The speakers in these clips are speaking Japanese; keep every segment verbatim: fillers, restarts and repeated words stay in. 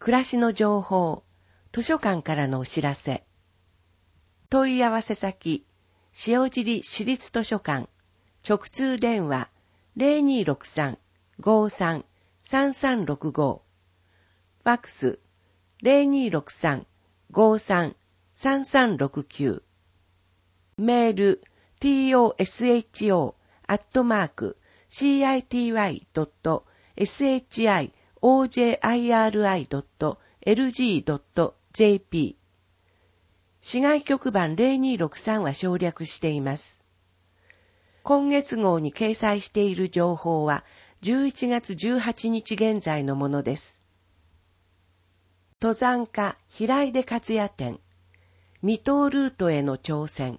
暮らしの情報、図書館からのお知らせ。問い合わせ先、塩尻市立図書館、直通電話 ゼロにーろくさん ごーさん さんさんろくご、ファックス ゼロにーろくさん ごーさん さんさんろくきゅう、メール トショ アットマーク シーアイティーワイ ドット ショジリ ドット エルジー ドット ジェーピー。 市外局番ゼロにーろくさんは省略しています。今月号に掲載している情報はじゅういちがつじゅうはちにち現在のものです。登山家平出勝也展、未踏ルートへの挑戦。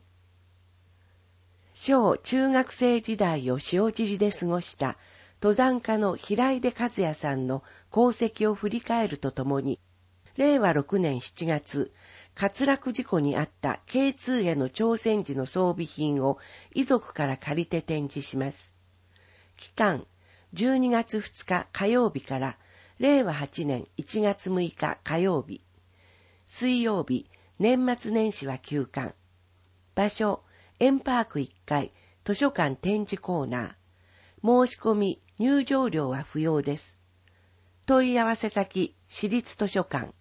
小中学生時代を塩尻で過ごした登山家の平出勝也さんの功績を振り返るとともに、れいわろくねんしちがつ、滑落事故にあった ケーツー への挑戦時の装備品を遺族から借りて展示します。期間、じゅうにがつふつか火曜日かられいわはちねんいちがつむいか火曜日。水曜日、年末年始は休館。場所、円パークいっかい、図書館展示コーナー。申し込み、入場料は不要です。問い合わせ先、市立図書館。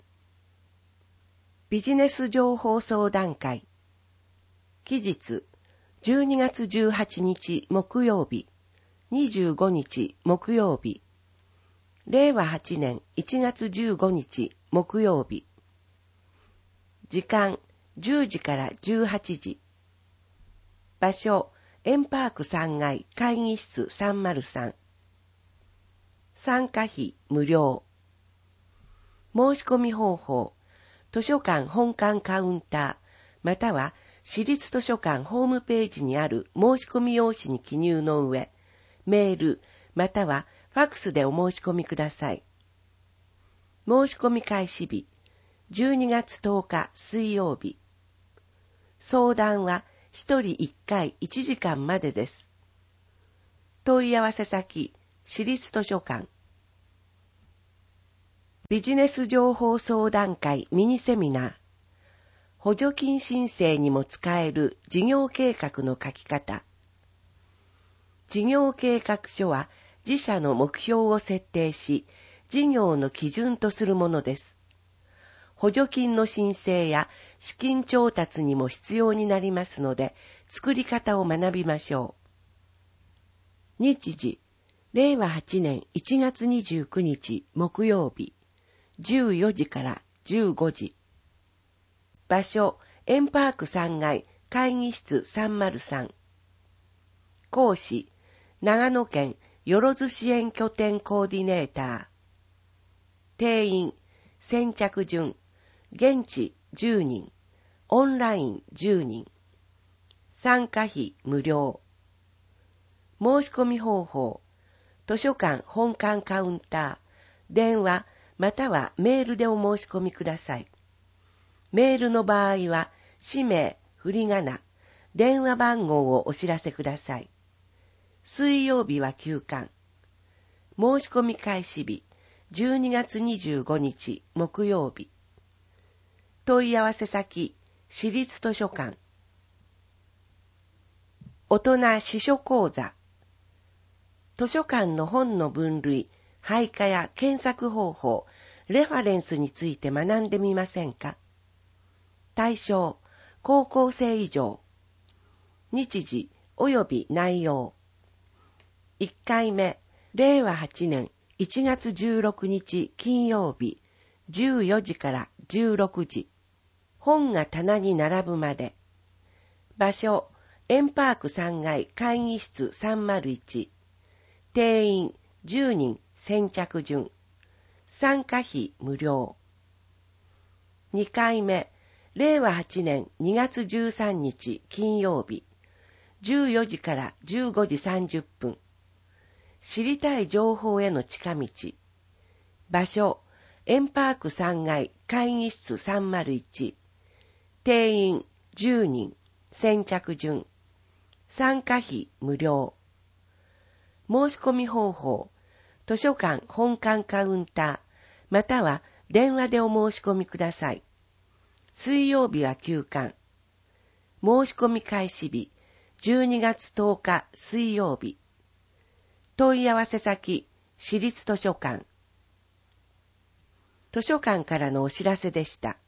ビジネス情報相談会。期日、じゅうにがつじゅうはちにち木曜日、にじゅうごにち木曜日。れいわはちねんいちがつじゅうごにち木曜日。時間、じゅうじからじゅうはちじ。場所、円パークさんがい会議室さんまるさん。参加費無料。申し込み方法、図書館本館カウンター、または市立図書館ホームページにある申し込み用紙に記入の上、メール、またはファックスでお申し込みください。申し込み開始日、じゅうにがつとおか水曜日。相談はひとりいっかいいちじかんまでです。問い合わせ先、市立図書館。ビジネス情報相談会ミニセミナー。補助金申請にも使える事業計画の書き方。事業計画書は自社の目標を設定し、事業の基準とするものです。補助金の申請や資金調達にも必要になりますので、作り方を学びましょう。日時、れいわはちねんいちがつにじゅうくにち木曜日、じゅうよじからじゅうごじ。場所、円パークさんがい会議室さんまるさん。講師、長野県よろず支援拠点コーディネーター。定員、先着順、現地じゅうにん、オンラインじゅうにん。参加費無料。申し込み方法、図書館本館カウンター、電話またはメールでお申し込みください。メールの場合は、氏名、振り仮名、電話番号をお知らせください。水曜日は休館。申し込み開始日、じゅうにがつにじゅうごにち木曜日。問い合わせ先、市立図書館。大人司書講座。図書館の本の分類、配下や検索方法、レファレンスについて学んでみませんか？対象、高校生以上。日時及び内容。いっかいめ、れいわはちねんいちがつじゅうろくにち金曜日、じゅうよじからじゅうろくじ。本が棚に並ぶまで。場所、円パークさんがい会議室さんまるいち。定員じゅうにん先着順。参加費無料。にかいめ、れいわはちねんにがつじゅうさんにち金曜日、じゅうよじからじゅうごじさんじゅっぷん。知りたい情報への近道。場所、円パークさんがい会議室さんまるいち。定員じゅうにん、先着順。参加費無料。申し込み方法、図書館本館カウンター、 または電話でお申し込みください。水曜日は休館。申し込み開始日、じゅうにがつとおか水曜日。問い合わせ先、市立図書館。図書館からのお知らせでした。